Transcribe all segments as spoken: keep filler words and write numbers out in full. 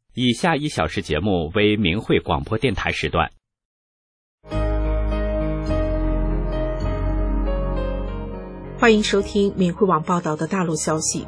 以下一小时节目为明慧广播电台时段。 欢迎收听明慧网报道的大陆消息。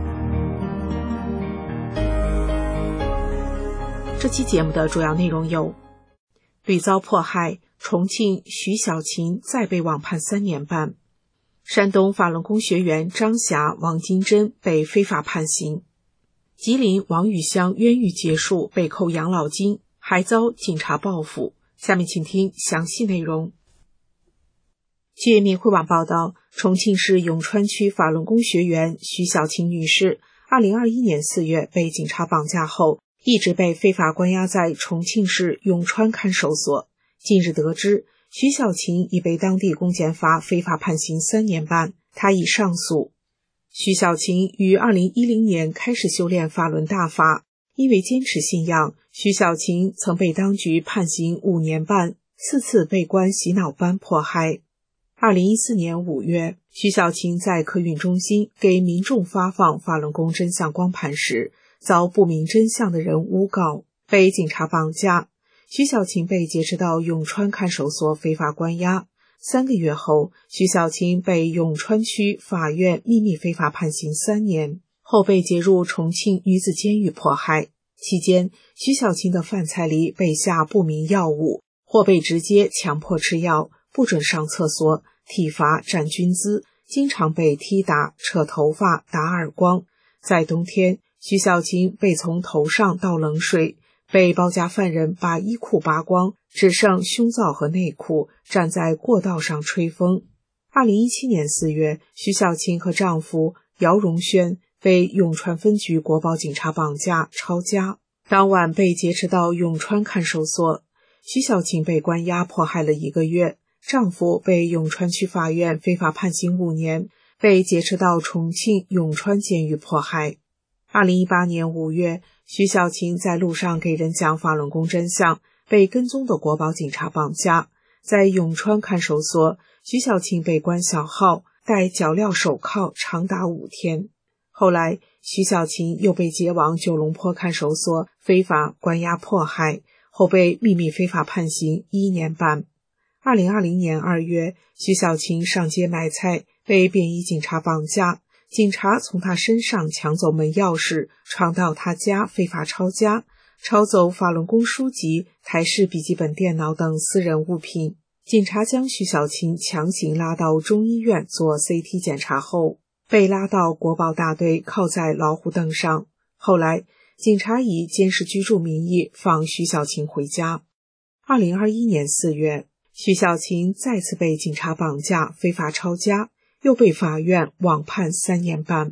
这期节目的主要内容有：屡遭迫害，重庆徐小琴再被网判三年半；山东法轮功学员张霞、王金珍被非法判刑；吉林王禹乡冤狱结束，被扣养老金，还遭警察报复。下面请听详细内容。据明慧网报道，重庆市永川区法轮功学员徐小琴女士二零二一年四月被警察绑架后，一直被非法关押在重庆市永川看守所。近日得知，徐小琴已被当地公检法非法判刑三年半，她已上诉。徐小琴于二零一零年开始修炼法轮大法，因为坚持信仰，徐小琴曾被当局判刑五年半，四次被关洗脑班迫害。二零一四年五月，徐小琴在客运中心给民众发放法轮功真相光盘时，遭不明真相的人诬告，被警察绑架。徐小琴被劫持到永川看守所非法关押。三个月后，徐小琴被永川区法院秘密非法判刑三年，后被接入重庆女子监狱迫害。期间，徐小琴的饭菜里被下不明药物，或被直接强迫吃药，不准上厕所，体罚占军姿，经常被踢打、扯头发、打耳光。在冬天，徐小琴被从头上倒冷水，被包夹犯人把衣裤扒光，只剩胸罩和内裤，站在过道上吹风。二零一七年四月，徐小琴和丈夫姚荣轩被永川分局国保警察绑架抄家，当晚被劫持到永川看守所。徐小琴被关押迫害了一个月，丈夫被永川区法院非法判刑五年，被劫持到重庆永川监狱迫害。二零一八年五月，徐小琴在路上给人讲法轮功真相，被跟踪的国保警察绑架。在永川看守所，徐小琴被关小号，戴脚镣手铐长达五天。后来，徐小琴又被接往九龙坡看守所非法关押迫害，后被秘密非法判刑一年半。二零二零年二月，徐小琴上街买菜，被便衣警察绑架。警察从他身上抢走门钥匙，闯到他家非法抄家，抄走法轮功书籍、台式笔记本电脑等私人物品。警察将徐小琴强行拉到中医院做 C T 检查后，被拉到国保大队铐在老虎凳上。后来，警察以监视居住名义放徐小琴回家。二零二一年四月，徐小琴再次被警察绑架非法抄家，又被法院网判三年半。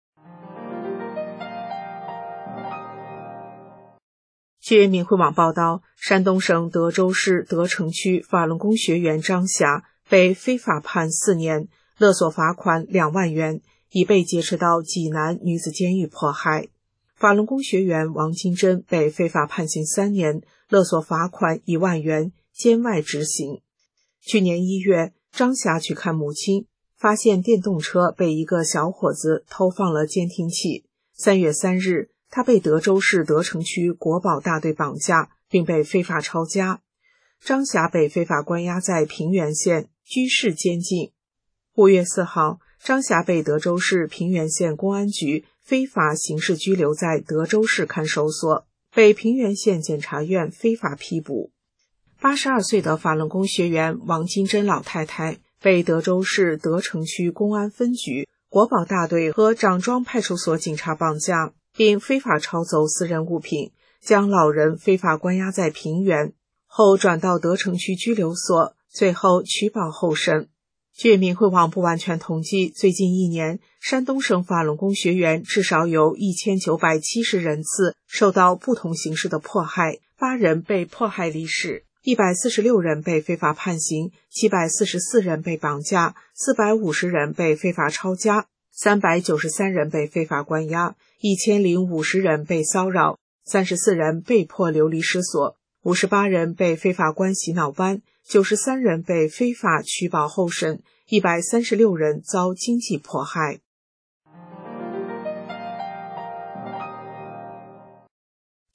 据明慧网报道，山东省德州市德城区法轮功学员张霞被非法判四年，勒索罚款两万元，已被劫持到济南女子监狱迫害。法轮功学员王金珍被非法判刑三年，勒索罚款一万元，监外执行。去年一月，张霞去看母亲，发现电动车被一个小伙子偷放了监听器。三月三日，他被德州市德城区国保大队绑架，并被非法抄家。张霞被非法关押在平原县居士监禁。五月四号，张霞被德州市平原县公安局非法刑事拘留在德州市看守所，被平原县检察院非法批捕。八十二岁的法轮功学员王金珍老太太被德州市德城区公安分局、国保大队和长庄派出所警察绑架，并非法抄走私人物品，将老人非法关押在平原，后转到德城区拘留所，最后取保候审。据明慧网不完全统计，最近一年，山东省法轮功学员至少有一千九百七十人次受到不同形式的迫害，八人被迫害离世。一百四十六人被非法判刑，七百四十四人被绑架，四百五十人被非法抄家，三百九十三人被非法关押，一千零五十人被骚扰，三十四人被迫流离失所，五十八人被非法关洗脑班，九十三人被非法取保候审，一百三十六人遭经济迫害。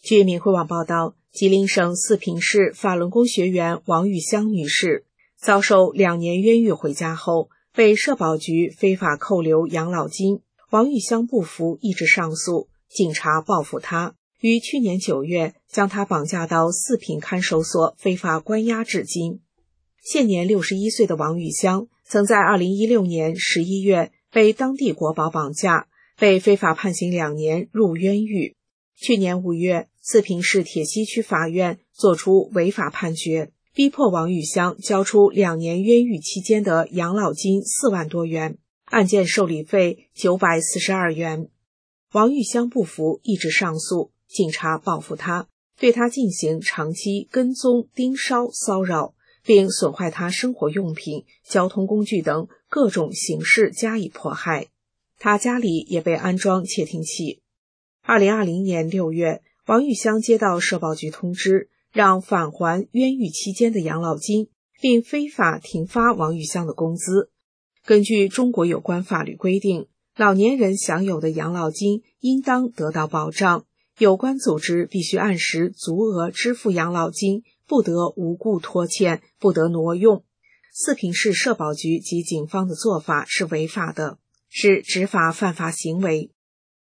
据明慧网报道，吉林省四平市法轮功学员王玉香女士遭受两年冤狱回家后，被社保局非法扣留养老金。王玉香不服，一直上诉，警察报复她，于去年九月将她绑架到四平看守所非法关押至今。现年六十一岁的王玉香曾在二零一六年十一月被当地国保绑架，被非法判刑两年，入冤狱。去年五月，四平市铁西区法院作出违法判决，逼迫王玉香交出两年冤狱期间的养老金四万多元，案件受理费九百四十二元。王玉香不服，一直上诉，警察报复她，对她进行长期跟踪、盯梢、骚扰，并损坏她生活用品、交通工具等各种形式加以迫害。她家里也被安装窃听器。二零二零年六月，王玉香接到社保局通知，让返还冤狱期间的养老金，并非法停发王玉香的工资。根据中国有关法律规定，老年人享有的养老金应当得到保障，有关组织必须按时足额支付养老金，不得无故拖欠，不得挪用。四平市社保局及警方的做法是违法的，是执法犯法行为。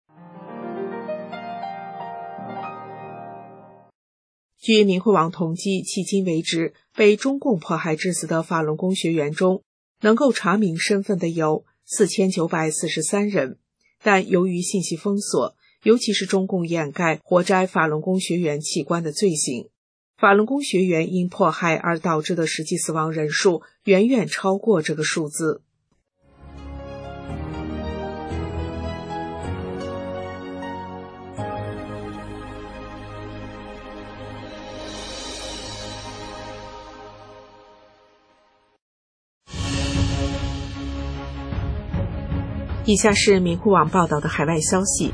据明慧网统计，迄今为止被中共迫害致死的法轮功学员中，能够查明身份的有四千九百四十三人，但由于信息封锁，尤其是中共掩盖活摘法轮功学员器官的罪行，法轮功学员因迫害而导致的实际死亡人数远远超过这个数字。以下是明慧网报道的海外消息，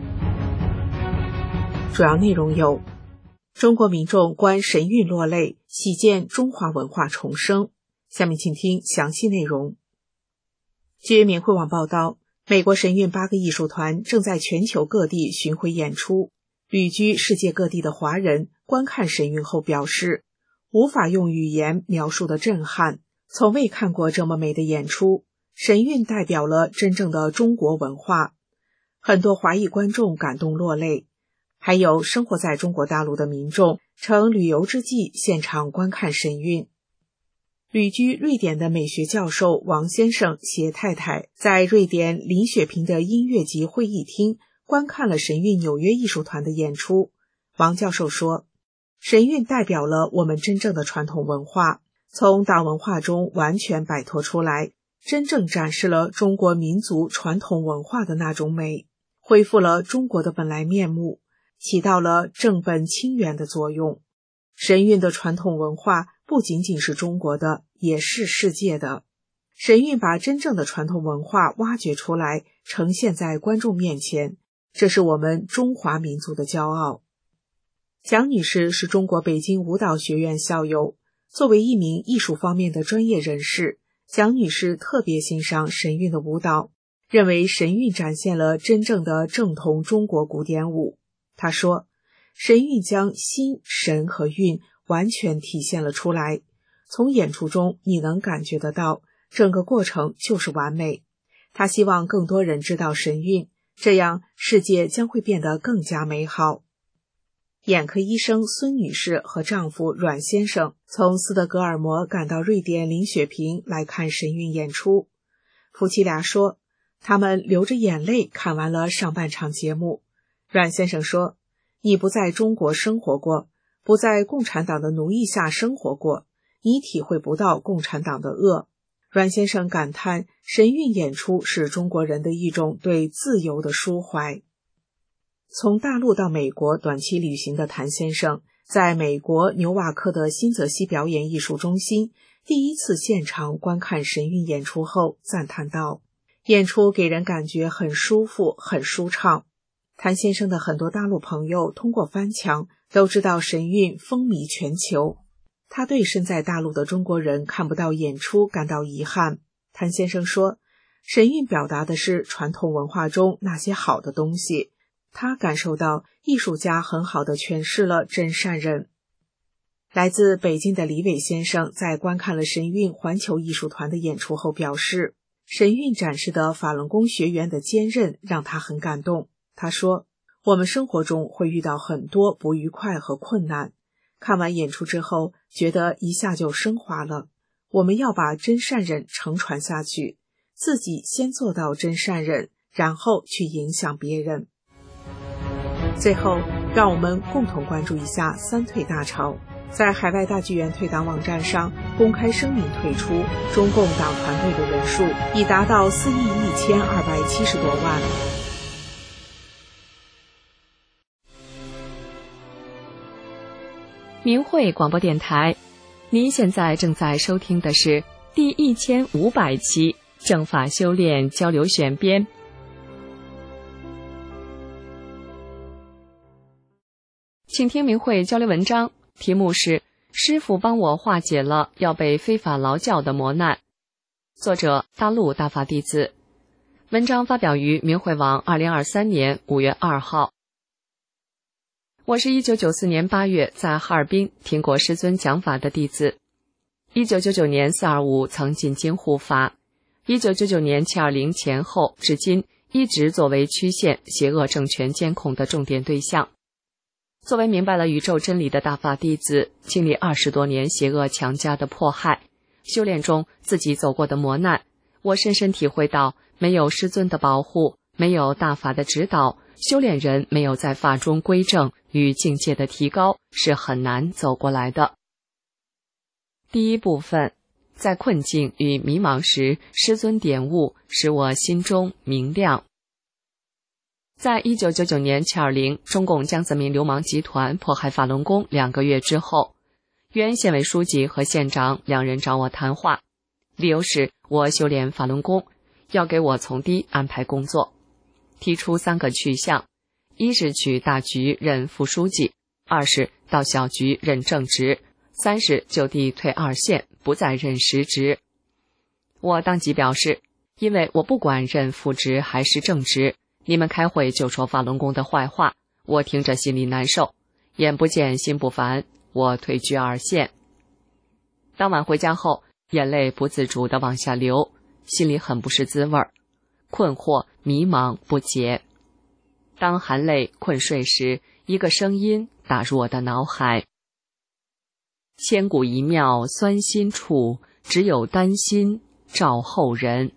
主要内容有：中国民众观神韵落泪，喜见中华文化重生。下面请听详细内容。据明慧网报道，美国神韵八个艺术团正在全球各地巡回演出。旅居世界各地的华人观看神韵后表示，无法用语言描述的震撼，从未看过这么美的演出。神韵代表了真正的中国文化，很多华裔观众感动落泪，还有生活在中国大陆的民众乘旅游之际现场观看神韵。旅居瑞典的美学教授王先生携太太在瑞典林雪平的音乐集会议厅观看了神韵纽约艺术团的演出。王教授说，神韵代表了我们真正的传统文化，从大文化中完全摆脱出来，真正展示了中国民族传统文化的那种美，恢复了中国的本来面目，起到了正本清源的作用。神韵的传统文化不仅仅是中国的，也是世界的。神韵把真正的传统文化挖掘出来，呈现在观众面前，这是我们中华民族的骄傲。蒋女士是中国北京舞蹈学院校友，作为一名艺术方面的专业人士，蒋女士特别欣赏神韵的舞蹈，认为神韵展现了真正的正统中国古典舞。她说，神韵将心、神和韵完全体现了出来，从演出中你能感觉得到，整个过程就是完美。她希望更多人知道神韵，这样世界将会变得更加美好。眼科医生孙女士和丈夫阮先生从斯德哥尔摩赶到瑞典林雪平来看神韵演出。夫妻俩说，他们流着眼泪看完了上半场节目。阮先生说，你不在中国生活过，不在共产党的奴役下生活过，你体会不到共产党的恶。阮先生感叹，神韵演出是中国人的一种对自由的抒怀。从大陆到美国短期旅行的谭先生，在美国纽瓦克的新泽西表演艺术中心第一次现场观看神韵演出后赞叹道，演出给人感觉很舒服，很舒畅。谭先生的很多大陆朋友通过翻墙都知道神韵风靡全球，他对身在大陆的中国人看不到演出感到遗憾。谭先生说，神韵表达的是传统文化中那些好的东西， 他感受到艺术家很好地诠释了真善忍。来自北京的李伟先生在观看了神韵环球艺术团的演出后表示，神韵展示的法轮功学员的坚韧让他很感动。他说，我们生活中会遇到很多不愉快和困难，看完演出之后觉得一下就升华了。我们要把真善忍承传下去，自己先做到真善忍，然后去影响别人。最后，让我们共同关注一下三退大潮。在海外大剧院退党网站上公开声明退出中共党团队的人数已达到四亿一千二百七十多万。 明慧广播电台，您现在正在收听的是第一千五百期正法修炼交流选编。请听明慧交流文章，题目是师父帮我化解了要被非法劳教的磨难，作者大陆大法弟子。文章发表于明慧网二零二三年五月二号。我是一九九四年八月在哈尔滨听过师尊讲法的弟子，一九九九年四二五曾进京护法，一九九九年七二零前后至今一直作为区县邪恶政权监控的重点对象。作为明白了宇宙真理的大法弟子，经历二十多年邪恶强加的迫害，修炼中自己走过的磨难，我深深体会到，没有师尊的保护，没有大法的指导，修炼人没有在法中归正与境界的提高，是很难走过来的。第一部分，在困境与迷茫时，师尊点悟，使我心中明亮。在一九九九年七二零中共江泽民流氓集团迫害法轮功两个月之后，原县委书记和县长两人找我谈话，理由是我修炼法轮功，要给我从低安排工作，提出三个去向：一是去大局任副书记，二是到小局任正职，三是就地退二线，不再任实职。我当即表示，因为我不管任副职还是正职，你们开会就说法轮功的坏话，我听着心里难受，眼不见心不烦，我退居二线。当晚回家后，眼泪不自主地往下流，心里很不是滋味，困惑、迷茫、不解。当含泪困睡时，一个声音打入我的脑海：千古一妙酸心处，只有丹心照后人。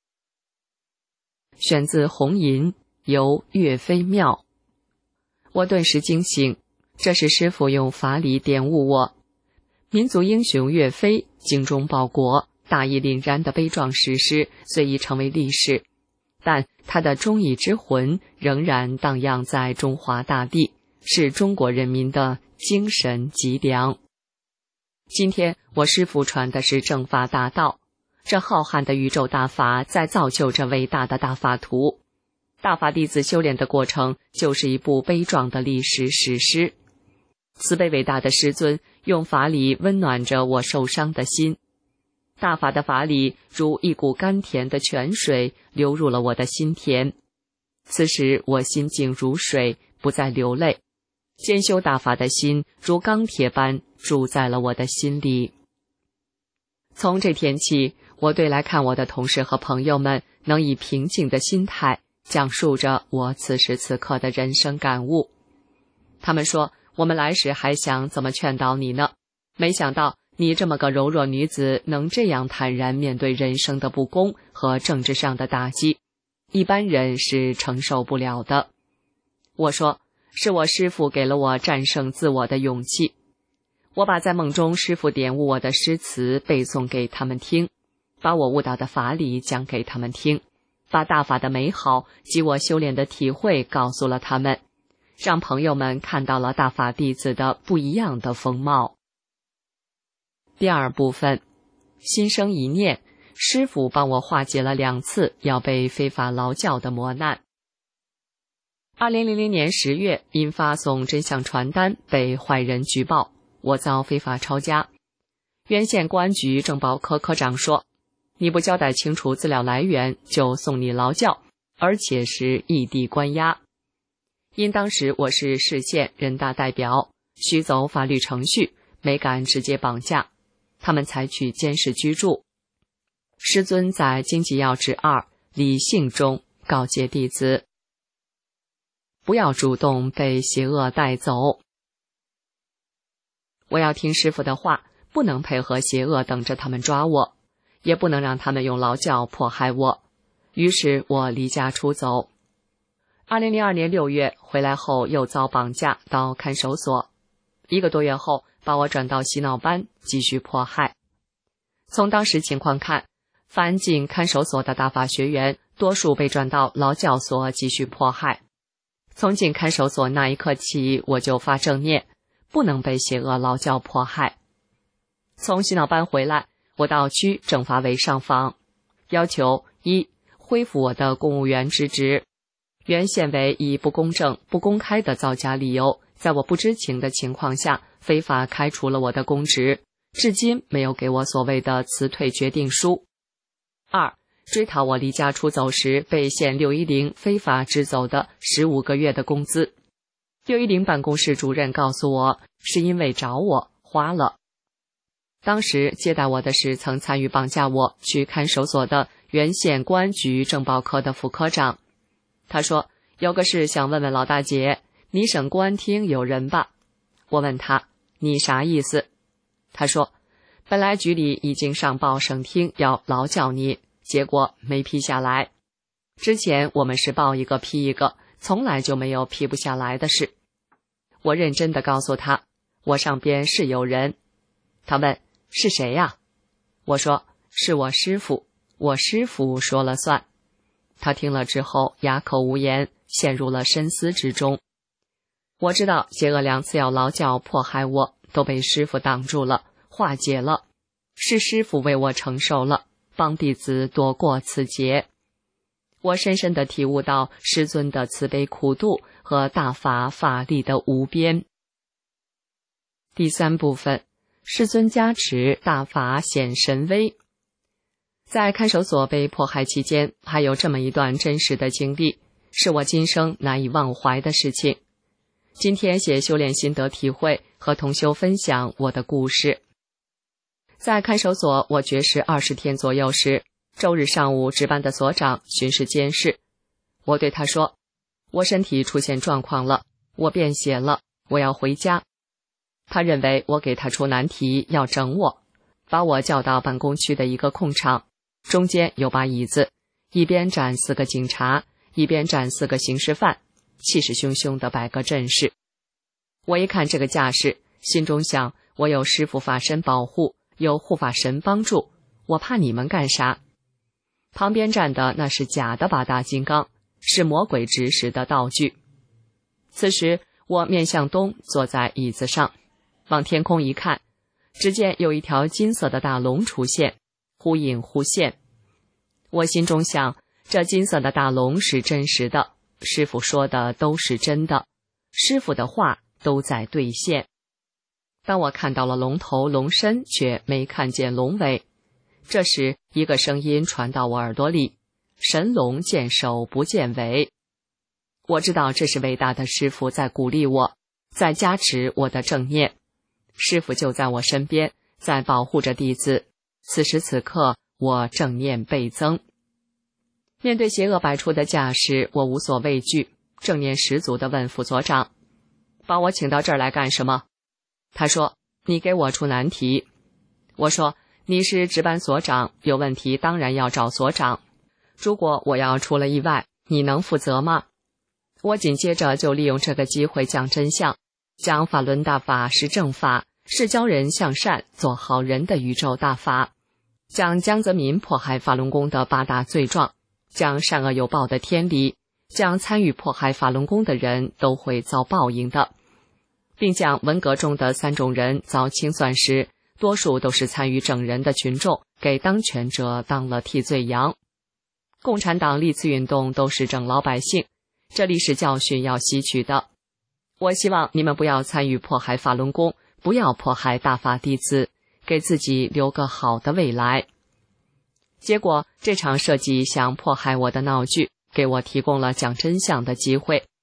选自《红银》，由岳飞妙。我顿时惊醒，这是师父用法理点悟我。民族英雄岳飞精忠报国、大义凛然的悲壮史诗虽已成为历史，但他的忠义之魂仍然荡漾在中华大地，是中国人民的精神脊梁。今天我师父传的是正法大道，这浩瀚的宇宙大法在造就着伟大的大法图。大法弟子修炼的过程就是一部悲壮的历史史诗。慈悲伟大的师尊用法理温暖着我受伤的心，大法的法理如一股甘甜的泉水流入了我的心田。此时我心静如水，不再流泪，兼修大法的心如钢铁般住在了我的心里。从这天起，我对来看我的同事和朋友们能以平静的心态讲述着我此时此刻的人生感悟。他们说，我们来时还想怎么劝导你呢，没想到你这么个柔弱女子能这样坦然面对人生的不公和政治上的打击，一般人是承受不了的。我说，是我师父给了我战胜自我的勇气。我把在梦中师父点悟我的诗词背诵给他们听，把我悟到的法理讲给他们听，把大法的美好及我修炼的体会告诉了他们，让朋友们看到了大法弟子的不一样的风貌。第二部分，心生一念，师父帮我化解了两次要被非法劳教的磨难。二零零零年十月，因发送真相传单被坏人举报，我遭非法抄家。原县公安局政保科科长说，你不交代清楚资料来源，就送你劳教，而且是异地关押。 因当时我是市县人大代表，需走法律程序，没敢直接绑架，他们采取监视居住。师尊在经济要旨二理性中告诫弟子，不要主动被邪恶带走。我要听师父的话，不能配合邪恶等着他们抓我，也不能让他们用劳教迫害我。于是我离家出走。二零零二年六月回来后，又遭绑架到看守所，一个多月后把我转到洗脑班继续迫害。从当时情况看，凡进看守所的大法学员多数被转到劳教所继续迫害。从进看守所那一刻起，我就发正念，不能被邪恶劳教迫害。从洗脑班回来，我到区政法委上访，要求一恢复我的公务员之职。原县委以不公正、不公开的造假理由，在我不知情的情况下非法开除了我的公职，至今没有给我所谓的辞退决定书。二追讨我离家出走时被县六一零非法支走的十五个月的工资。六一零办公室主任告诉我，是因为找我花了。当时接待我的是曾参与绑架我去看守所的原县公安局政保科的副科长。他说，有个事想问问老大姐，你省公安厅有人吧？我问他，你啥意思？他说，本来局里已经上报省厅要劳教你，结果没批下来。之前我们是报一个批一个，从来就没有批不下来的事。我认真地告诉他，我上边是有人。他问，是谁呀？我说，是我师父，我师父说了算。他听了之后哑口无言，陷入了深思之中。我知道邪恶两次要劳教迫害我都被师父挡住了，化解了，是师父为我承受了，帮弟子躲过此劫。我深深地体悟到师尊的慈悲苦度和大法法力的无边。第三部分，师尊加持，大法显神威。在看守所被迫害期间，还有这么一段真实的经历，是我今生难以忘怀的事情。今天写修炼心得体会，和同修分享我的故事。在看守所我绝食二十天左右时，周日上午值班的所长巡视监视。我对他说，我身体出现状况了，我便血了，我要回家。他认为我给他出难题，要整我，把我叫到办公区的一个空场，中间有把椅子，一边站四个警察，一边站四个刑事犯，气势汹汹地摆个阵势。我一看这个架势，心中想，我有师父法身保护，有护法神帮助，我怕你们干啥？旁边站的那是假的八大金刚，是魔鬼指使的道具。此时我面向东，坐在椅子上，往天空一看，只见有一条金色的大龙出现，忽隐忽现。我心中想，这金色的大龙是真实的，师父说的都是真的，师父的话都在兑现。当我看到了龙头龙身，却没看见龙尾。这时一个声音传到我耳朵里，神龙见首不见尾。我知道这是伟大的师父在鼓励我，在加持我的正念。师父就在我身边，在保护着弟子。此时此刻，我正念倍增。面对邪恶摆出的架势，我无所畏惧，正念十足地问副所长，把我请到这儿来干什么？他说，你给我出难题。我说，你是值班所长，有问题当然要找所长。如果我要出了意外，你能负责吗？我紧接着就利用这个机会讲真相，讲法轮大法是正法，是教人向善做好人的宇宙大法，讲江泽民迫害法轮功的八大罪状，讲善恶有报的天理，讲参与迫害法轮功的人都会遭报应的，并讲文革中的三种人遭清算时，多数都是参与整人的群众给当权者当了替罪羊。共产党历次运动都是整老百姓，这历史教训要吸取的。我希望你们不要参与迫害法轮功，不要迫害大法弟子，给自己留个好的未来。结果这场设计想迫害我的闹剧，给我提供了讲真相的机会。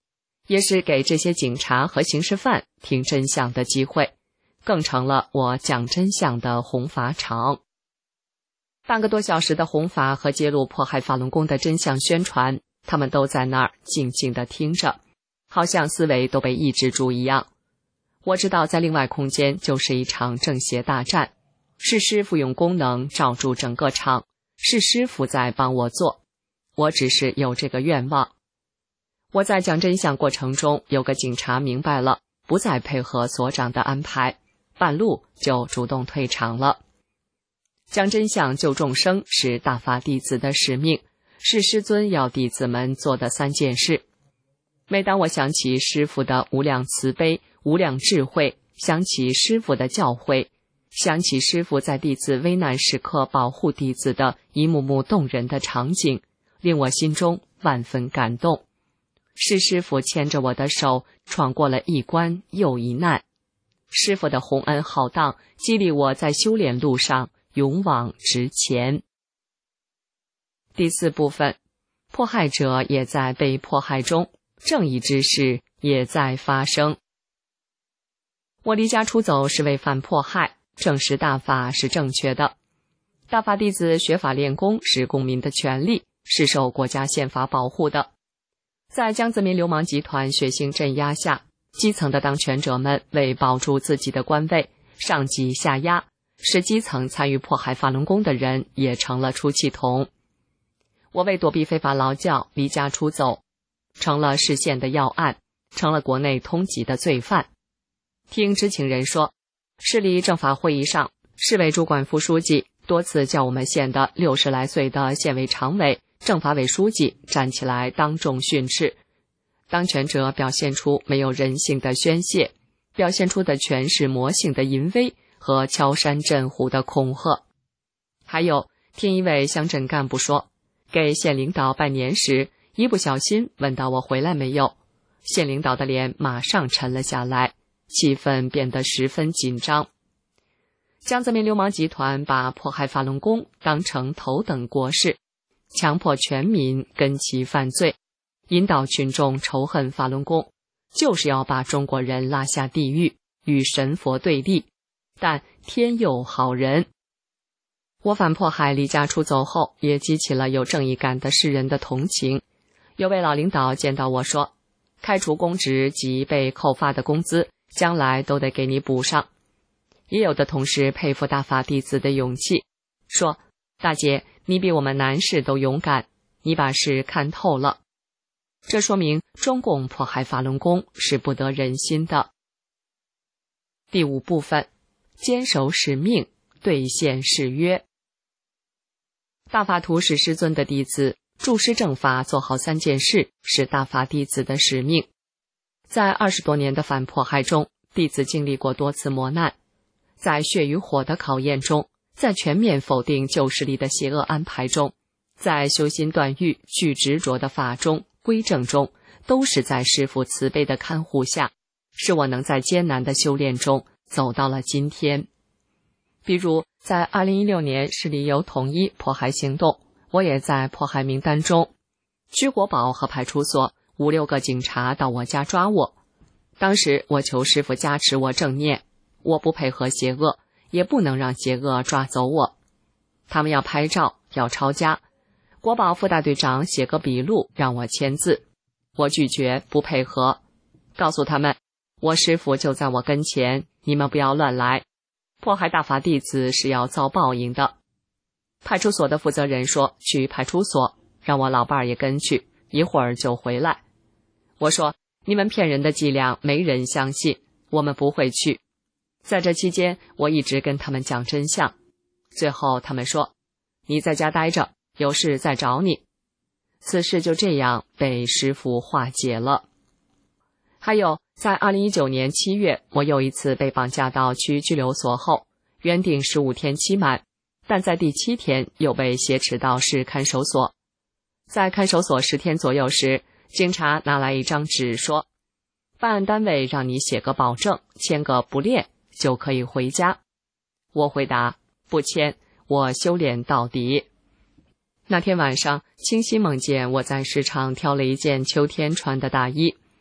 也是给这些警察和刑事犯听真相的机会，更成了我讲真相的红法场。半个多小时的红法和揭露迫害法轮功的真相宣传，他们都在那儿静静地听着，好像思维都被抑制住一样。我知道在另外空间就是一场正邪大战，是师父用功能罩住整个场，是师父在帮我做，我只是有这个愿望。我在讲真相过程中，有个警察明白了，不再配合所长的安排，半路就主动退场了。讲真相救众生是大法弟子的使命，是师尊要弟子们做的三件事。每当我想起师父的无量慈悲、无量智慧，想起师父的教诲，想起师父在弟子危难时刻保护弟子的一幕幕动人的场景，令我心中万分感动。是师父牵着我的手闯过了一关又一难，师父的洪恩浩荡激励我在修炼路上勇往直前。第四部分，迫害者也在被迫害中，正义之事也在发生。我离家出走是为反迫害，证实大法是正确的。大法弟子学法练功是公民的权利，是受国家宪法保护的。在江泽民流氓集团血腥镇压下，基层的当权者们为保住自己的官位，上挤下压，使基层参与迫害法轮功的人也成了出气筒。我为躲避非法劳教离家出走，成了市县的要案，成了国内通缉的罪犯。听知情人说，市里政法会议上，市委主管副书记多次叫我们县的六十来岁的县委常委、政法委书记站起来当众训斥。当权者表现出没有人性的宣泄，表现出的全是魔性的淫威和敲山震虎的恐吓。还有，听一位乡镇干部说，给县领导拜年时，一不小心问到我回来没有，县领导的脸马上沉了下来，气氛变得十分紧张。江泽民流氓集团把迫害法轮功当成头等国事，强迫全民跟其犯罪，引导群众仇恨法轮功，就是要把中国人拉下地狱，与神佛对立。但天佑好人。我反迫害离家出走后，也激起了有正义感的世人的同情。有位老领导见到我说，开除公职及被扣发的工资，将来都得给你补上。也有的同事佩服大法弟子的勇气，说，大姐，你比我们男士都勇敢，你把事看透了。这说明中共迫害法轮功是不得人心的。第五部分，坚守使命，兑现誓约。大法图是师尊的弟子，助师正法做好三件事是大法弟子的使命。在二十多年的反迫害中，弟子经历过多次磨难，在血与火的考验中，在全面否定旧势力的邪恶安排中，在修心断欲去执着的法中归正中，都是在师父慈悲的看护下，使我能在艰难的修炼中走到了今天。比如在二零一六年市里有统一迫害行动，我也在迫害名单中。居国保和派出所五六个警察到我家抓我，当时我求师父加持我正念，我不配合邪恶，也不能让邪恶抓走我。他们要拍照，要抄家，国保副大队长写个笔录让我签字，我拒绝不配合，告诉他们，我师父就在我跟前，你们不要乱来，迫害大法弟子是要遭报应的。派出所的负责人说去派出所，让我老伴儿也跟去，一会儿就回来。我说，你们骗人的伎俩没人相信，我们不会去。在这期间，我一直跟他们讲真相。最后他们说，你在家待着，有事再找你。此事就这样被师父化解了。还有，在二零一九年七月，我又一次被绑架到区拘留所后，原定十五天期满，但在第七天又被挟持到市看守所。在看守所十天左右时，警察拿来一张纸说，办案单位让你写个保证，签个不练就可以回家。我回答，不签，我修炼到底。那天晚上清晰梦见我在市场挑了一件秋天穿的大衣，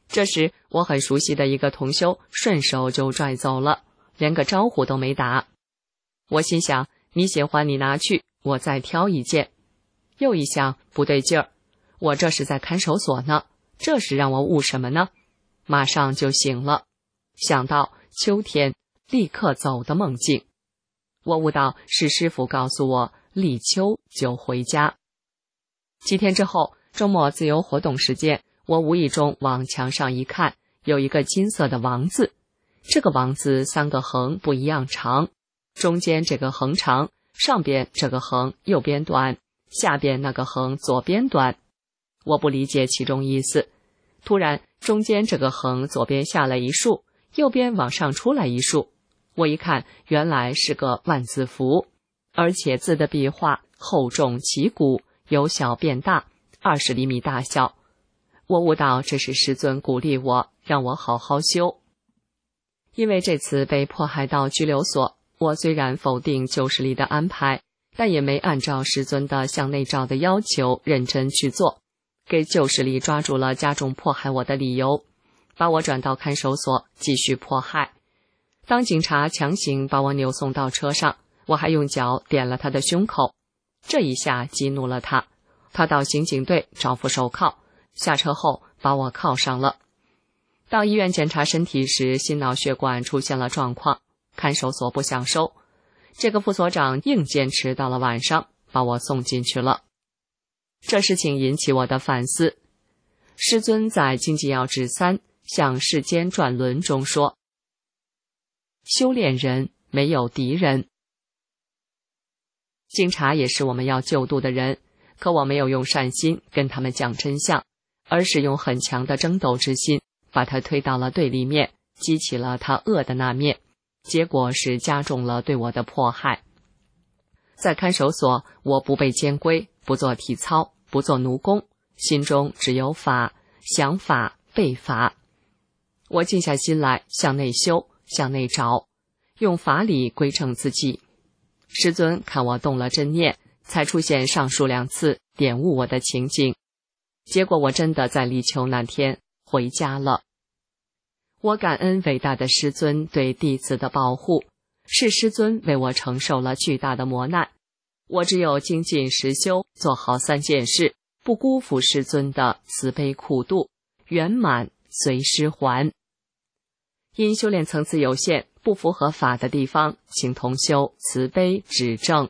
这时我很熟悉的一个同修顺手就拽走了，连个招呼都没打。我心想，你喜欢你拿去，我再挑一件。又一想，不对劲儿，我这是在看守所呢，这是让我悟什么呢？马上就醒了，想到秋天立刻走的梦境。我悟到是师父告诉我立秋就回家。几天之后，周末自由活动时间，我无意中往墙上一看，有一个金色的王字。这个王字三个横不一样长，中间这个横长，上边这个横右边短，下边那个横左边短。我不理解其中意思，突然中间这个横左边下来一竖，右边往上出来一竖。我一看，原来是个万字符，而且字的笔画厚重旗鼓，由小变大，二十厘米大小。我悟到这是师尊鼓励我，让我好好修。因为这次被迫害到拘留所，我虽然否定旧势力的安排，但也没按照师尊的向内照的要求认真去做，给旧势力抓住了加重迫害我的理由，把我转到看守所继续迫害。当警察强行把我扭送到车上，我还用脚点了他的胸口，这一下激怒了他，他到刑警队找副手铐，下车后把我铐上了。到医院检查身体时，心脑血管出现了状况，看守所不想收，这个副所长硬坚持到了晚上，把我送进去了。这事情引起我的反思。师尊在《经济要旨三向世间转轮》中说，修炼人没有敌人。警察也是我们要救度的人，可我没有用善心跟他们讲真相，而是用很强的争斗之心，把他推到了对立面，激起了他恶的那面，结果是加重了对我的迫害。在看守所，我不被监规，不做体操，不做奴工，心中只有法，想法被法。我静下心来，向内修，向内找，用法理规正自己。师尊看我动了真念，才出现上述两次点悟我的情景。结果我真的在立秋那天回家了。我感恩伟大的师尊对弟子的保护，是师尊为我承受了巨大的磨难。我只有精进实修，做好三件事，不辜负师尊的慈悲苦度，圆满随师还。因修炼层次有限，不符合法的地方，请同修慈悲指正。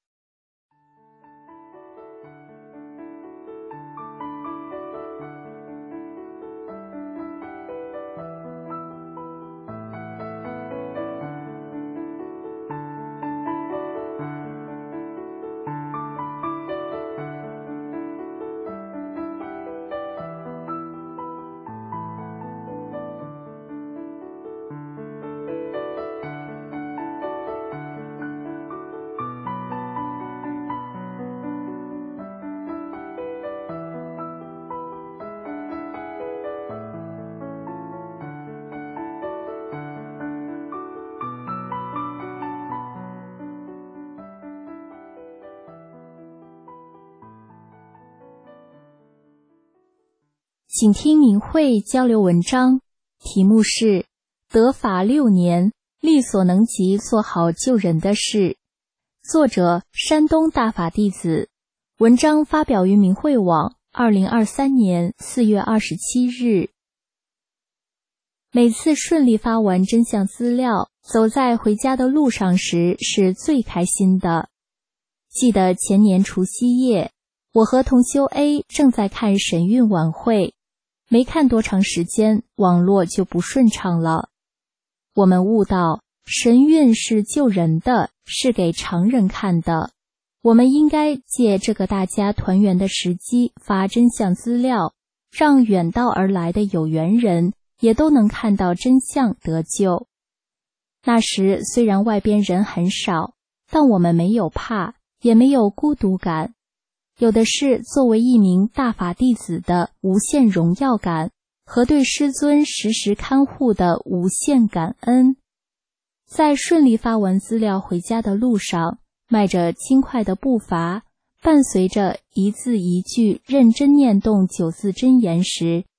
请听明慧交流文章，题目是得法六年，力所能及做好救人的事。作者山东大法弟子。文章发表于明慧网，二零二三年四月二十七日。每次顺利发完真相资料，走在回家的路上时是最开心的。记得前年除夕夜，我和同修 A 正在看神韵晚会，没看多长时间，网络就不顺畅了。我们悟到，神韵是救人的，是给常人看的。我们应该借这个大家团圆的时机发真相资料，让远道而来的有缘人也都能看到真相得救。那时虽然外边人很少，但我们没有怕，也没有孤独感，有的是作为一名大法弟子的无限荣耀感和对师尊时时看护的无限感恩。在顺利发完资料回家的路上，迈着轻快的步伐，伴随着一字一句认真念动九字真言时，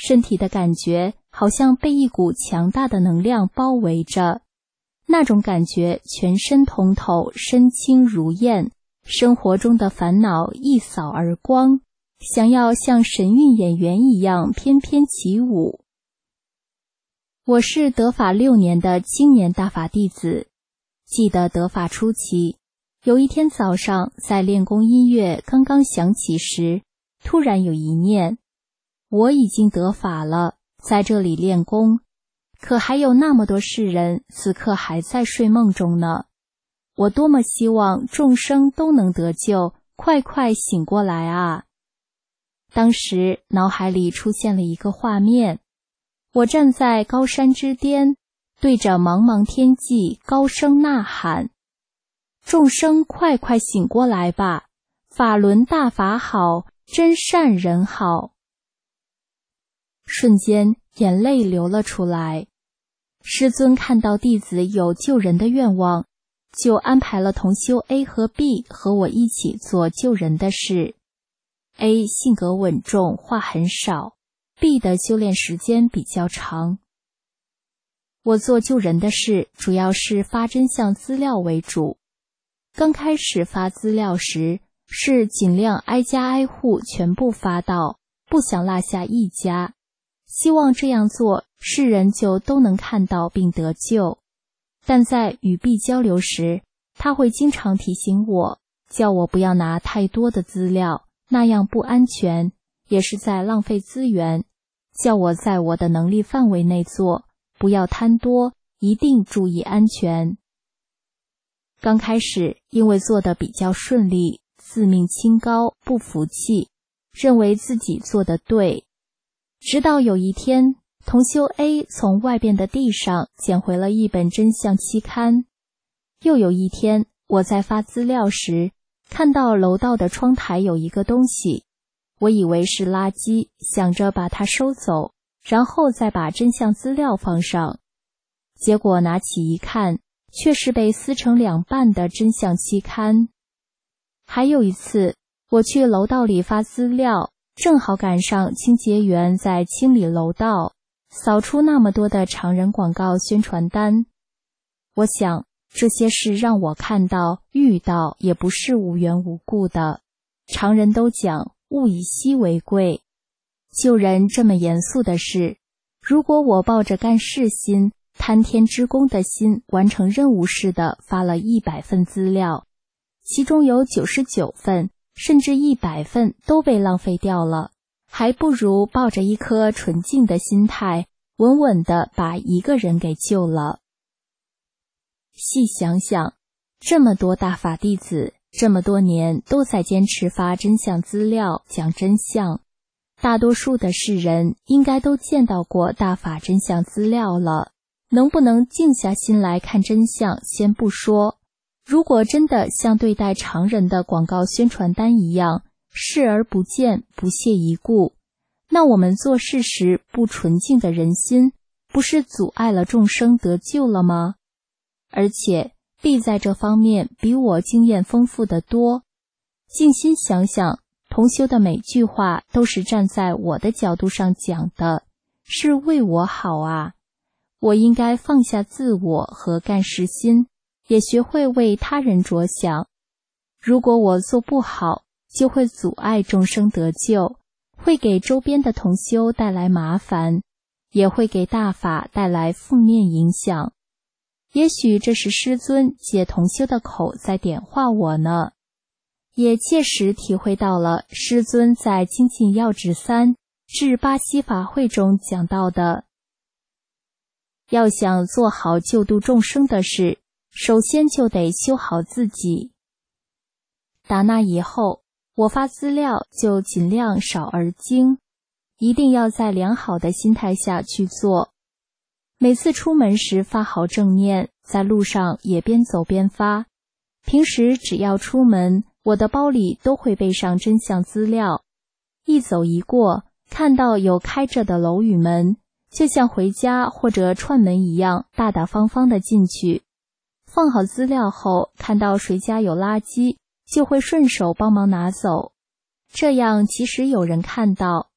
身体的感觉好像被一股强大的能量包围着，那种感觉全身通透，身轻如燕，生活中的烦恼一扫而光，想要像神韵演员一样翩翩起舞。我是得法六年的青年大法弟子，记得得法初期，有一天早上在练功音乐刚刚响起时，突然有一念，我已经得法了，在这里练功，可还有那么多世人此刻还在睡梦中呢。我多么希望众生都能得救，快快醒过来啊！当时脑海里出现了一个画面，我站在高山之巅，对着茫茫天际高声呐喊：众生快快醒过来吧，法轮大法好，真善人好。瞬间眼泪流了出来。师尊看到弟子有救人的愿望，就安排了同修 A 和 B 和我一起做救人的事。A 性格稳重，话很少， B 的修炼时间比较长。我做救人的事主要是发真相资料为主。刚开始发资料时，是尽量挨家挨户全部发到，不想落下一家，希望这样做世人就都能看到并得救。但在与 B 交流时，他会经常提醒我，叫我不要拿太多的资料，那样不安全，也是在浪费资源，叫我在我的能力范围内做，不要贪多，一定注意安全。刚开始因为做得比较顺利，自命清高，不服气，认为自己做得对。直到有一天，同修 A 从外边的地上捡回了一本真相期刊。又有一天，我在发资料时，看到楼道的窗台有一个东西，我以为是垃圾，想着把它收走，然后再把真相资料放上。结果拿起一看，却是被撕成两半的真相期刊。还有一次，我去楼道里发资料，正好赶上清洁员在清理楼道，扫出那么多的常人广告宣传单。我想，这些事让我看到、遇到，也不是无缘无故的。常人都讲物以稀为贵，救人这么严肃的事，如果我抱着干事心、贪天之功的心，完成任务似的发了一百份资料，其中有九十九份甚至一百份都被浪费掉了，还不如抱着一颗纯净的心态，稳稳地把一个人给救了。细想想，这么多大法弟子，这么多年都在坚持发真相资料，讲真相，大多数的世人应该都见到过大法真相资料了，能不能静下心来看真相先不说，如果真的像对待常人的广告宣传单一样视而不见，不屑一顾，那我们做事时不纯净的人心，不是阻碍了众生得救了吗？而且 B 在这方面比我经验丰富得多，静心想想，同修的每句话都是站在我的角度上讲的，是为我好啊。我应该放下自我和干事心，也学会为他人着想。如果我做不好，就会阻碍众生得救，会给周边的同修带来麻烦，也会给大法带来负面影响。也许这是师尊借同修的口在点化我呢，也切实体会到了师尊在精进要旨三至巴西法会中讲到的，要想做好救度众生的事，首先就得修好自己。打那以后，我发资料就尽量少而精，一定要在良好的心态下去做。每次出门时发好正念，在路上也边走边发。平时只要出门，我的包里都会备上真相资料。一走一过，看到有开着的楼宇门，就像回家或者串门一样，大大方方地进去。放好资料后，看到谁家有垃圾，就会顺手帮忙拿走。这样即使有人看到，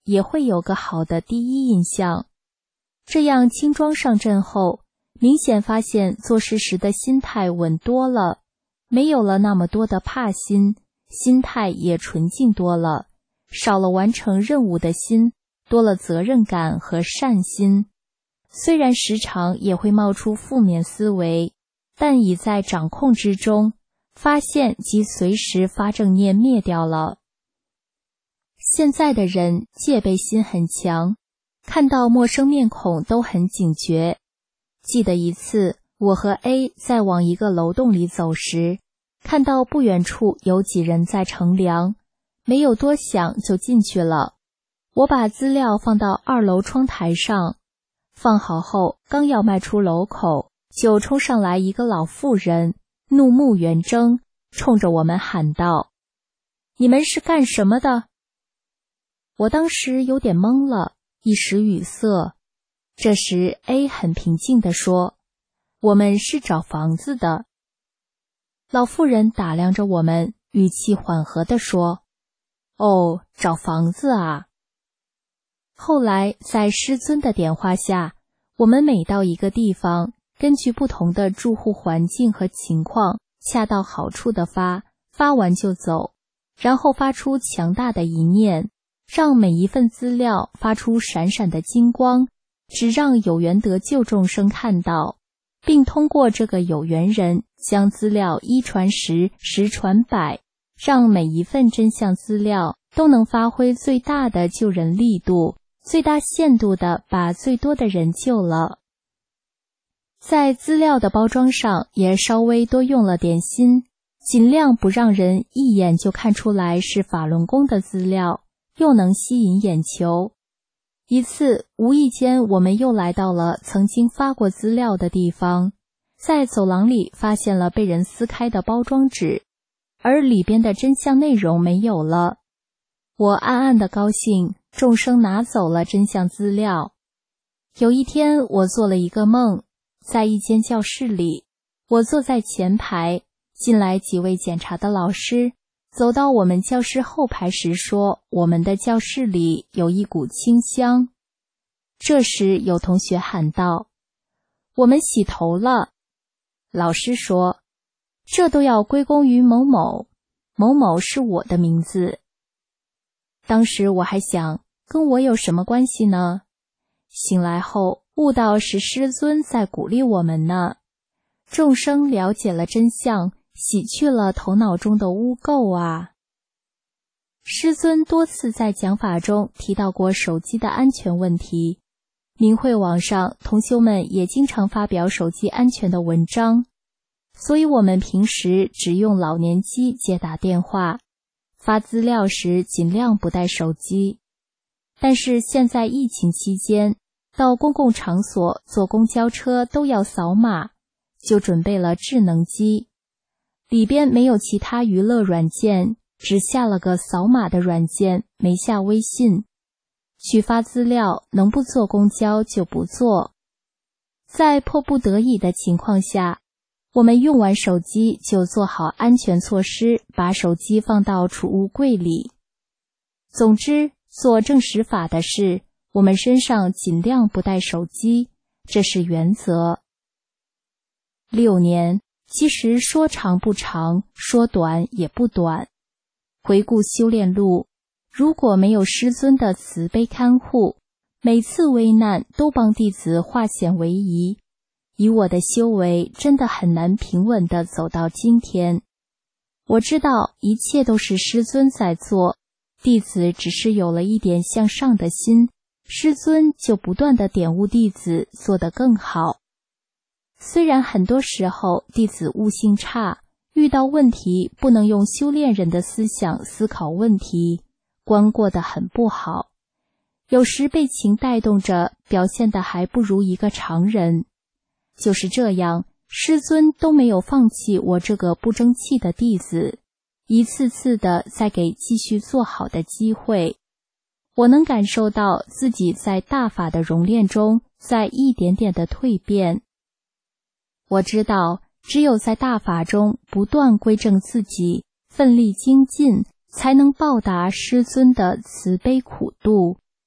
也会有个好的第一印象。这样轻装上阵后，明显发现做事时的心态稳多了，没有了那么多的怕心，心态也纯净多了，少了完成任务的心，多了责任感和善心。虽然时常也会冒出负面思维，但已在掌控之中，发现即随时发正念灭掉了。现在的人戒备心很强，看到陌生面孔都很警觉。记得一次，我和 A 在往一个楼洞里走时，看到不远处有几人在乘凉，没有多想就进去了。我把资料放到二楼窗台上，放好后刚要迈出楼口，就冲上来一个老妇人，怒目圆睁，冲着我们喊道：“你们是干什么的？”我当时有点懵了，一时语塞。这时 A 很平静地说：“我们是找房子的。”老妇人打量着我们，语气缓和地说：“哦，找房子啊。”后来在师尊的点化下，我们每到一个地方，根据不同的住户环境和情况，恰到好处的发，发完就走，然后发出强大的一念，让每一份资料发出闪闪的金光，只让有缘得救众生看到，并通过这个有缘人将资料一传十，十传百，让每一份真相资料都能发挥最大的救人力度，最大限度地把最多的人救了。在资料的包装上也稍微多用了点心，尽量不让人一眼就看出来是法轮功的资料，又能吸引眼球。一次无意间我们又来到了曾经发过资料的地方，在走廊里发现了被人撕开的包装纸，而里边的真相内容没有了。我暗暗的高兴，众生拿走了真相资料。有一天我做了一个梦，在一间教室里，我坐在前排，进来几位检查的老师，走到我们教室后排时说，我们的教室里有一股清香。这时有同学喊道：“我们洗头了。”老师说：“这都要归功于某某，某某是我的名字。”当时我还想，跟我有什么关系呢？醒来后悟到是师尊在鼓励我们呢。众生了解了真相，洗去了头脑中的污垢啊。师尊多次在讲法中提到过手机的安全问题，明慧网上同修们也经常发表手机安全的文章，所以我们平时只用老年机接打电话，发资料时尽量不带手机。但是现在疫情期间，到公共场所坐公交车都要扫码，就准备了智能机，里边没有其他娱乐软件，只下了个扫码的软件，没下微信。去发资料，能不坐公交就不坐。在迫不得已的情况下，我们用完手机就做好安全措施，把手机放到储物柜里。总之，做正实法的事，我们身上尽量不带手机，这是原则。六年，其实说长不长，说短也不短。回顾修炼路，如果没有师尊的慈悲看护，每次危难都帮弟子化险为夷，以我的修为真的很难平稳地走到今天。我知道一切都是师尊在做，弟子只是有了一点向上的心，师尊就不断地点悟弟子做得更好。虽然很多时候弟子悟性差，遇到问题不能用修炼人的思想思考问题，关过得很不好，有时被情带动着，表现得还不如一个常人。就是这样，师尊都没有放弃我这个不争气的弟子，一次次的在给继续做好的机会。我能感受到自己在大法的熔炼中，在一点点的蜕变。我知道，只有在大法中不断归正自己，奋力精进，才能报答师尊的慈悲苦度，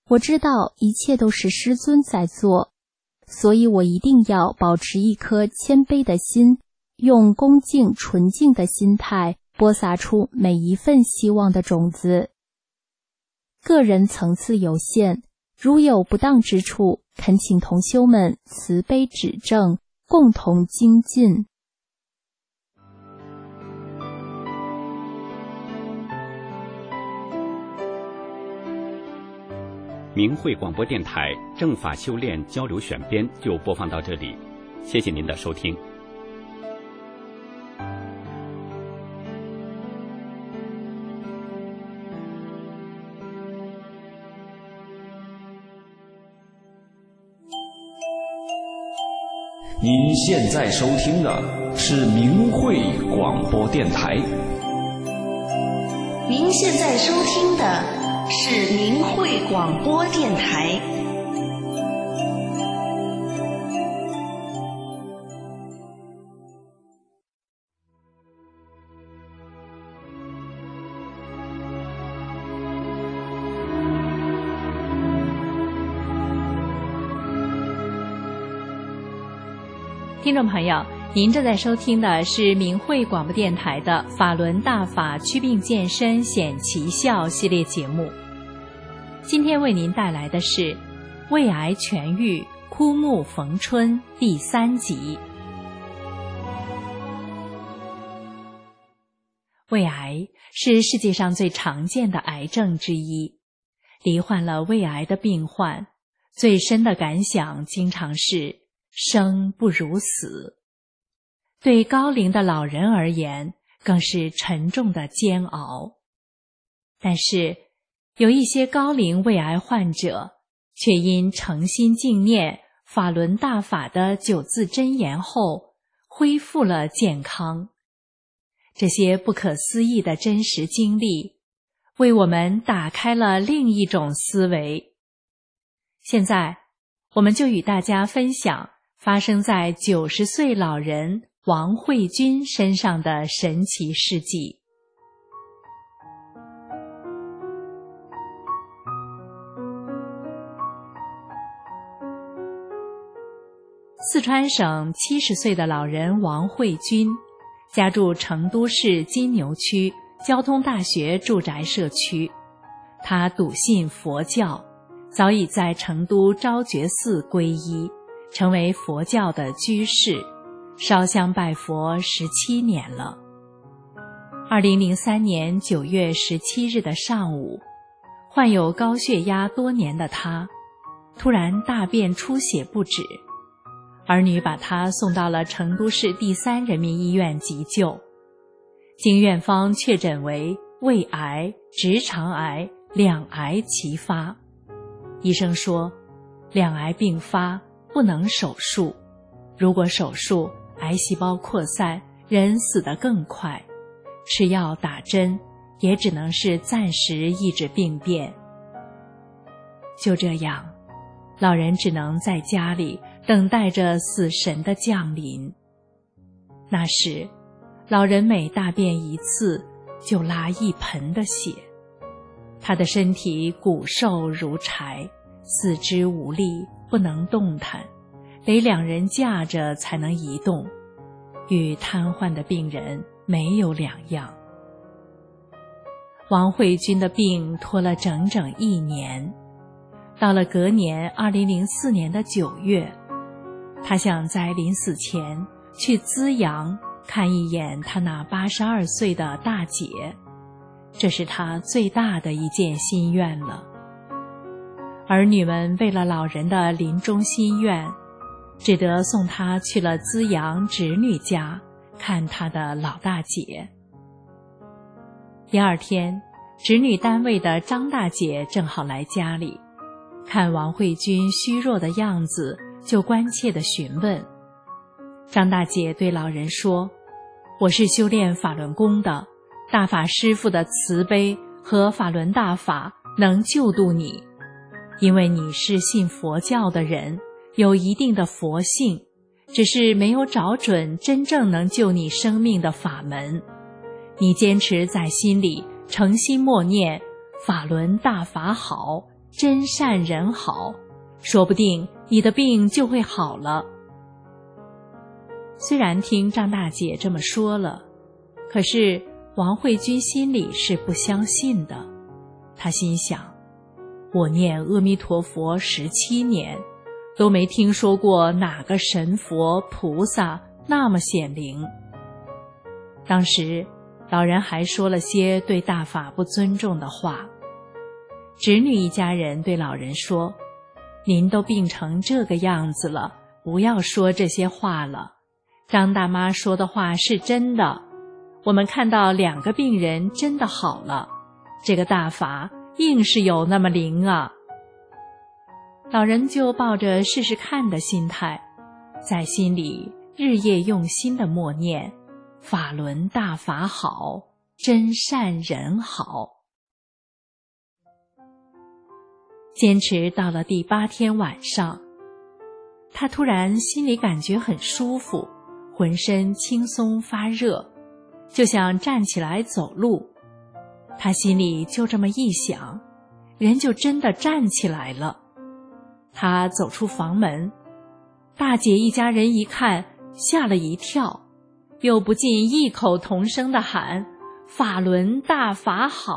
我知道一切都是师尊在做，所以我一定要保持一颗谦卑的心，用恭敬纯净的心态播撒出每一份希望的种子。个人层次有限，如有不当之处，恳请同修们慈悲指正，共同精进。 明慧广播电台正法修炼交流选编就播放到这里，谢谢您的收听。 您现在收听的是明慧广播电台。 您现在收听的是明慧广播电台。 听众朋友，您正在收听的是明慧广播电台的法轮大法祛病健身显奇效系列节目。今天为您带来的是胃癌痊愈枯木逢春第三集。胃癌是世界上最常见的癌症之一，罹患了胃癌的病患最深的感想经常是生不如死，对高龄的老人而言更是沉重的煎熬。但是有一些高龄胃癌患者却因诚心敬念法轮大法的九字真言后恢复了健康。这些不可思议的真实经历为我们打开了另一种思维。现在我们就与大家分享发生在九十岁老人王慧君身上的神奇事迹。四川省七十岁的老人王慧君，家住成都市金牛区交通大学住宅社区。他笃信佛教，早已在成都昭觉寺皈依，成为佛教的居士，烧香拜佛十七年了。二零零三年九月十七日的上午，患有高血压多年的他，突然大便出血不止。儿女把他送到了成都市第三人民医院急救，经院方确诊为胃癌、直肠癌两癌齐发。医生说，两癌并发不能手术，如果手术，癌细胞扩散，人死得更快，吃药打针也只能是暂时抑制病变。就这样，老人只能在家里等待着死神的降临。那时，老人每大便一次就拉一盆的血，他的身体骨瘦如柴，四肢无力，不能动弹，得两人架着才能移动，与瘫痪的病人没有两样。王慧君的病拖了整整一年，到了隔年二零零四年的九月，他想在临死前去资阳看一眼他那八十二岁的大姐，这是他最大的一件心愿了。儿女们为了老人的临终心愿，只得送他去了资阳侄女家看他的老大姐。第二天，侄女单位的张大姐正好来家里，看王慧君虚弱的样子，就关切地询问。张大姐对老人说，我是修炼法轮功的，大法师父的慈悲和法轮大法能救度你，因为你是信佛教的人，有一定的佛性，只是没有找准真正能救你生命的法门。你坚持在心里诚心默念法轮大法好， 真善人好，说不定你的病就会好了。虽然听张大姐这么说了，可是王慧君心里是不相信的。她心想，我念阿弥陀佛十七年，都没听说过哪个神佛菩萨那么显灵。当时老人还说了些对大法不尊重的话。侄女一家人对老人说，您都病成这个样子了，不要说这些话了。张大妈说的话是真的，我们看到两个病人真的好了，这个大法硬是有那么灵啊。老人就抱着试试看的心态，在心里日夜用心的默念，法轮大法好，真善人好。坚持到了第八天晚上，他突然心里感觉很舒服，浑身轻松发热，就想站起来走路。他心里就这么一想，人就真的站起来了。他走出房门，大姐一家人一看，吓了一跳，又不禁异口同声地喊，法轮大法好。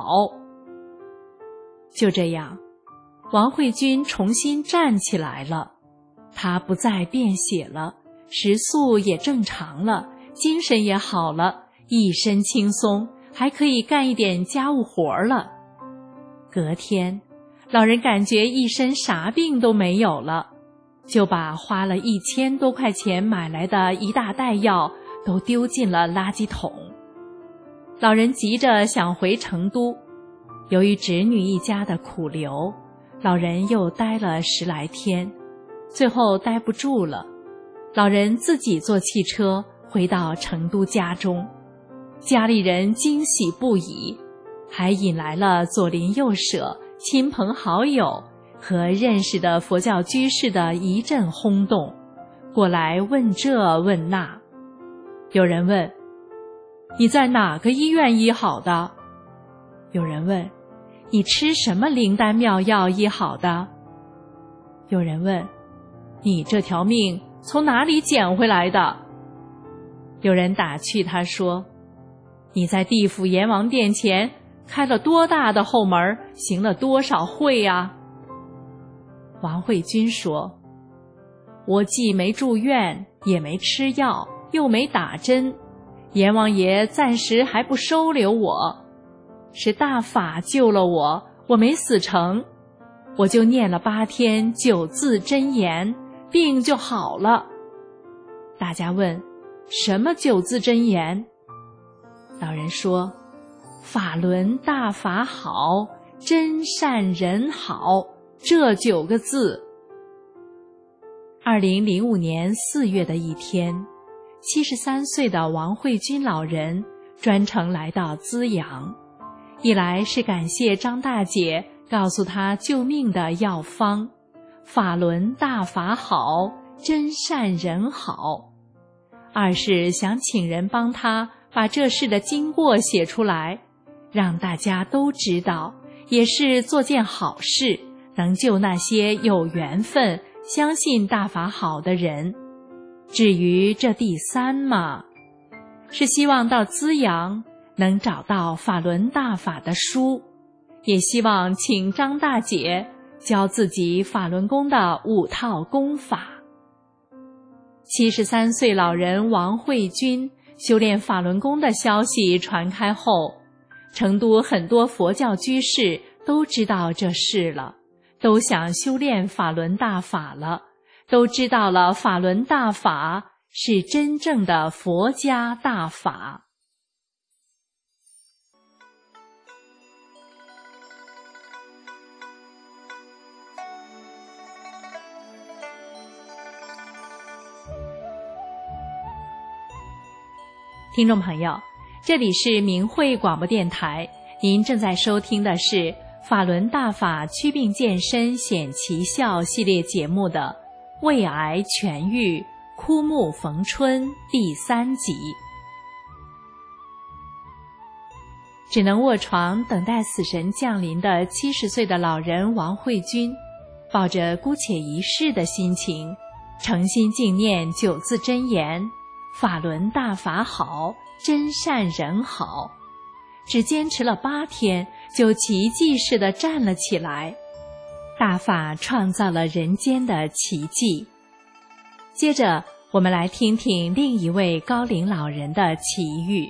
就这样，王慧君重新站起来了，她不再便血了，食宿也正常了，精神也好了，一身轻松，还可以干一点家务活了。隔天，老人感觉一身啥病都没有了，就把花了一千多块钱买来的一大袋药都丢进了垃圾桶。老人急着想回成都，由于侄女一家的苦留，老人又待了十来天，最后待不住了，老人自己坐汽车回到成都家中。家里人惊喜不已，还引来了左邻右舍、亲朋好友和认识的佛教居士的一阵轰动，过来问这问那。有人问，你在哪个医院医好的？有人问，你吃什么灵丹妙药医好的？有人问，你这条命从哪里捡回来的？有人打趣他说，你在地府阎王殿前开了多大的后门，行了多少会啊？王慧君说，我既没住院，也没吃药，又没打针，阎王爷暂时还不收留我，是大法救了我，我没死成，我就念了八天九字真言，病就好了。大家问，什么九字真言？老人说，法轮大法好，真善人好，这九个字。二零零五年四月的一天，七十三岁的王慧君老人专程来到资阳，一来是感谢张大姐告诉他救命的药方，法轮大法好，真善人好；二是想请人帮他把这事的经过写出来，让大家都知道，也是做件好事，能救那些有缘分、相信大法好的人。至于这第三嘛，是希望到资阳能找到法轮大法的书，也希望请张大姐教自己法轮功的五套功法。七十三岁老人王慧君修炼法轮功的消息传开后，成都很多佛教居士都知道这事了，都想修炼法轮大法了，都知道了法轮大法是真正的佛家大法。听众朋友，这里是明慧广播电台，您正在收听的是法轮大法祛病健身显奇效系列节目的胃癌痊愈枯木逢春第三集。 只能卧床等待死神降临的七十岁的老人王慧君，抱着姑且一试的心情，诚心敬念九字真言：法轮大法好，真善人好。只坚持了八天，就奇迹似的站了起来。大法创造了人间的奇迹。接着，我们来听听另一位高龄老人的奇遇。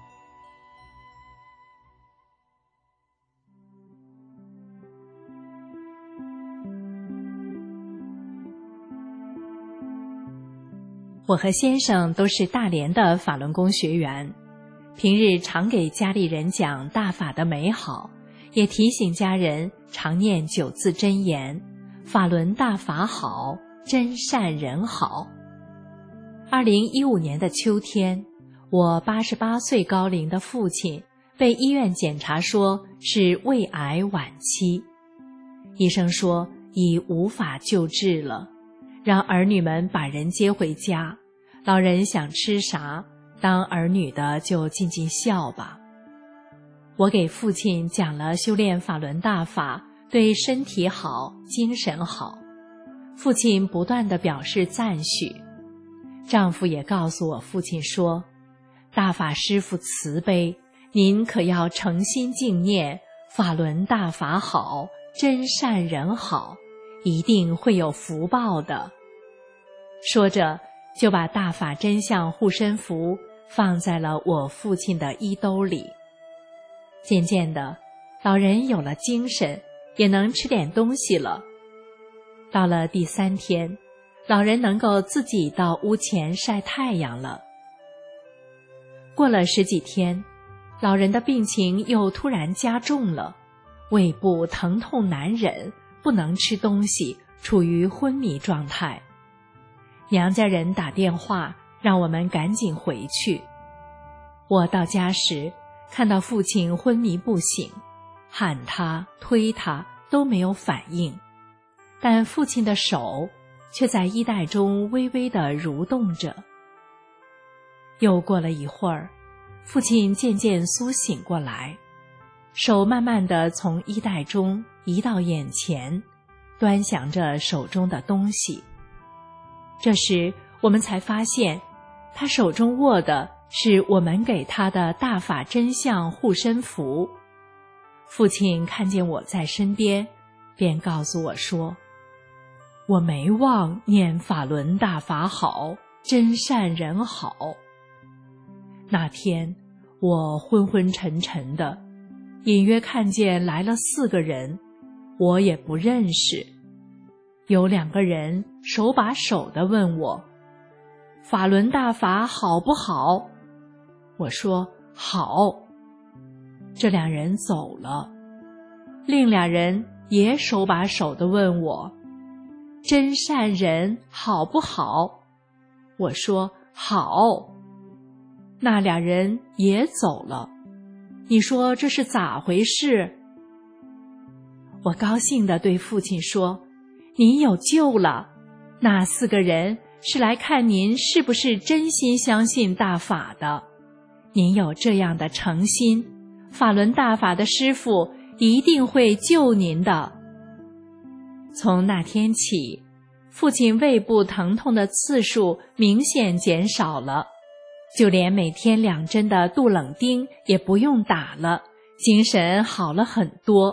我和先生都是大连的法轮功学员，平日常给家里人讲大法的美好，也提醒家人常念九字真言：法轮大法好，真善人好。二零一五年的秋天，我八十八岁高龄的父亲被医院检查说是胃癌晚期，医生说已无法救治了，让儿女们把人接回家，老人想吃啥，当儿女的就尽尽孝吧。我给父亲讲了修炼法轮大法对身体好，精神好，父亲不断地表示赞许。丈夫也告诉我父亲说，大法师父慈悲，您可要诚心敬念法轮大法好，真善人好，一定会有福报的。说着就把大法真相护身符放在了我父亲的衣兜里。渐渐的，老人有了精神，也能吃点东西了。到了第三天，老人能够自己到屋前晒太阳了。过了十几天，老人的病情又突然加重了，胃部疼痛难忍，不能吃东西，处于昏迷状态。娘家人打电话让我们赶紧回去。我到家时，看到父亲昏迷不醒，喊他推他都没有反应，但父亲的手却在衣袋中微微地蠕动着。又过了一会儿，父亲渐渐苏醒过来，手慢慢地从衣袋中移到眼前，端详着手中的东西。这时我们才发现，他手中握的是我们给他的大法真相护身符。父亲看见我在身边，便告诉我说，我没忘念法轮大法好，真善人好。那天我昏昏沉沉的，隐约看见来了四个人，我也不认识。有两个人手把手地问我，法轮大法好不好？我说好。这两人走了，另俩人也手把手地问我，真善人好不好？我说好。那俩人也走了，你说这是咋回事？我高兴地对父亲说，您有救了，那四个人是来看您是不是真心相信大法的。您有这样的诚心，法轮大法的师父一定会救您的。从那天起，父亲胃部疼痛的次数明显减少了，就连每天两针的杜冷丁也不用打了，精神好了很多。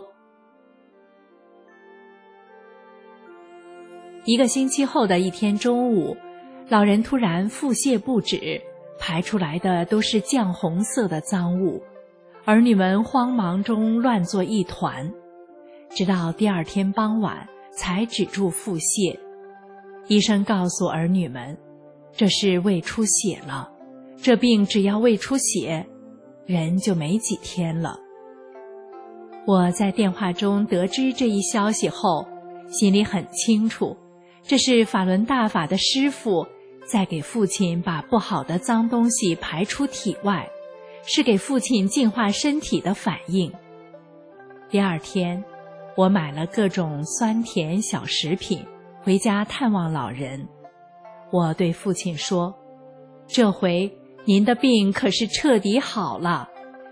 一个星期后的一天中午，老人突然腹泻不止，排出来的都是绛红色的脏物，儿女们慌忙中乱作一团，直到第二天傍晚才止住腹泻。医生告诉儿女们，这是胃出血了，这病只要胃出血，人就没几天了。我在电话中得知这一消息后，心里很清楚，这是法轮大法的师父在给父亲把不好的脏东西排出体外，是给父亲净化身体的反应。第二天，我买了各种酸甜小食品回家探望老人。我对父亲说，这回您的病可是彻底好了，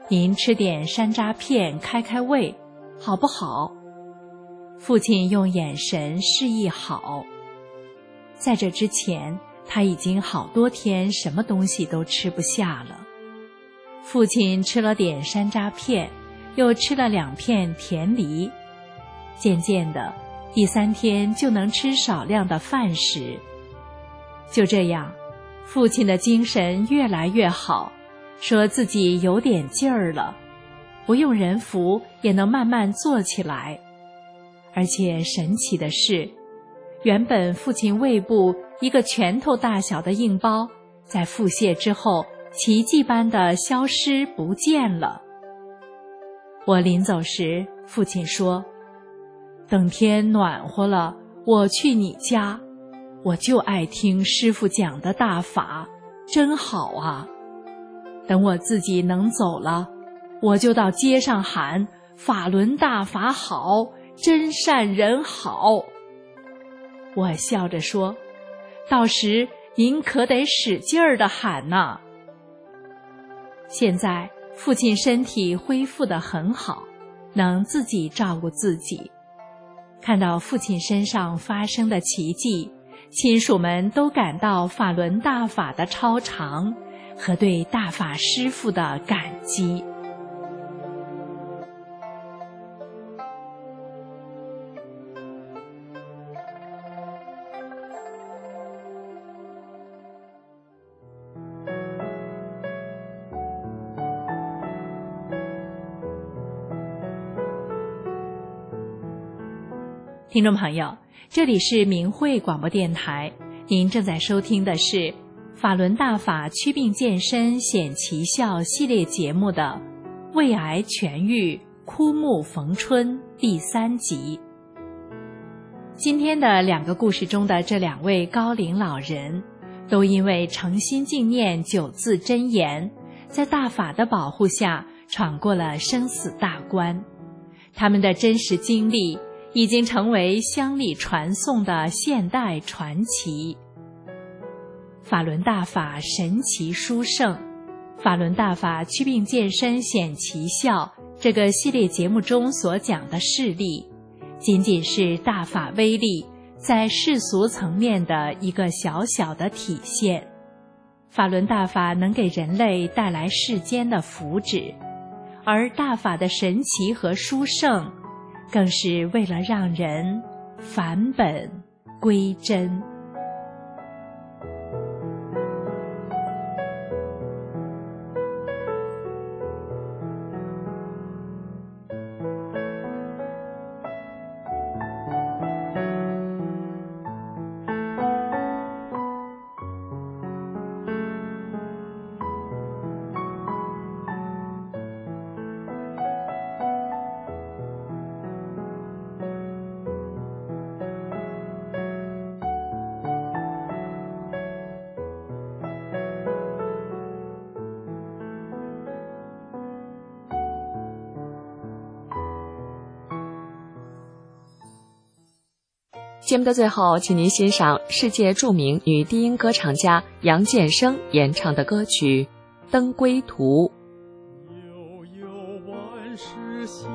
您吃点山楂片开开胃，好不好？”父亲用眼神示意好。在这之前，他已经好多天什么东西都吃不下了。父亲吃了点山楂片，又吃了两片甜梨，渐渐的，第三天就能吃少量的饭食。就这样，父亲的精神越来越好，说自己有点劲儿了，不用人扶也能慢慢坐起来。而且神奇的是，原本父亲胃部一个拳头大小的硬包，在腹泻之后奇迹般的消失不见了。我临走时，父亲说：“等天暖和了，我去你家，我就爱听师父讲的大法，真好啊。等我自己能走了，我就到街上喊法轮大法好，真善人好。”我笑着说：“到时您可得使劲儿地喊呐。”现在父亲身体恢复得很好，能自己照顾自己。看到父亲身上发生的奇迹，亲属们都感到法轮大法的超常和对大法师父的感激。听众朋友，这里是明慧广播电台，您正在收听的是法轮大法祛病健身显奇效系列节目的胃癌痊愈枯木逢春第三集。今天的两个故事中的这两位高龄老人，都因为诚心敬念九字真言，在大法的保护下闯过了生死大关。他们的真实经历已经成为乡里传颂的现代传奇。法轮大法神奇殊胜，法轮大法祛病健身显奇效这个系列节目中所讲的事例，仅仅是大法威力在世俗层面的一个小小的体现。法轮大法能给人类带来世间的福祉，而大法的神奇和殊胜更是为了让人返本归真。 节目的最后，请您欣赏世界著名女低音歌唱家杨建生演唱的歌曲《登归途》。 悠悠万世行，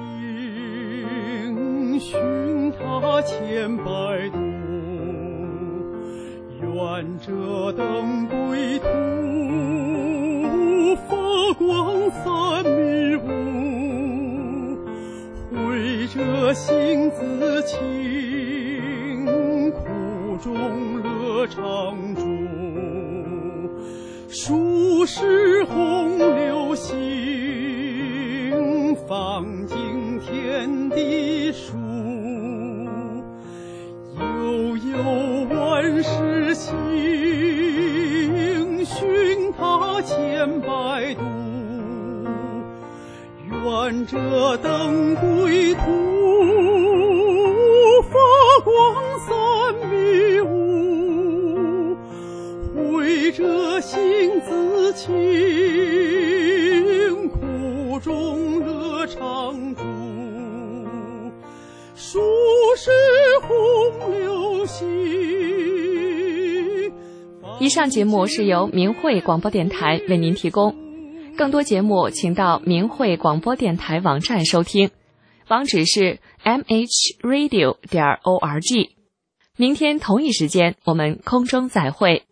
寻他千百度，愿这登归途，发光三迷雾，会这心自清，苦中乐常驻，数世洪流行，放尽天地数，悠悠万世行，寻他千百度，愿这登归途，发光三迷雾，会这心自清，苦中乐常驻，数世洪流行。 以上节目是由明慧广播电台为您提供。 更多节目请到明慧广播电台网站收听，网址是 m h radio 点 org。明天同一时间我们空中再会。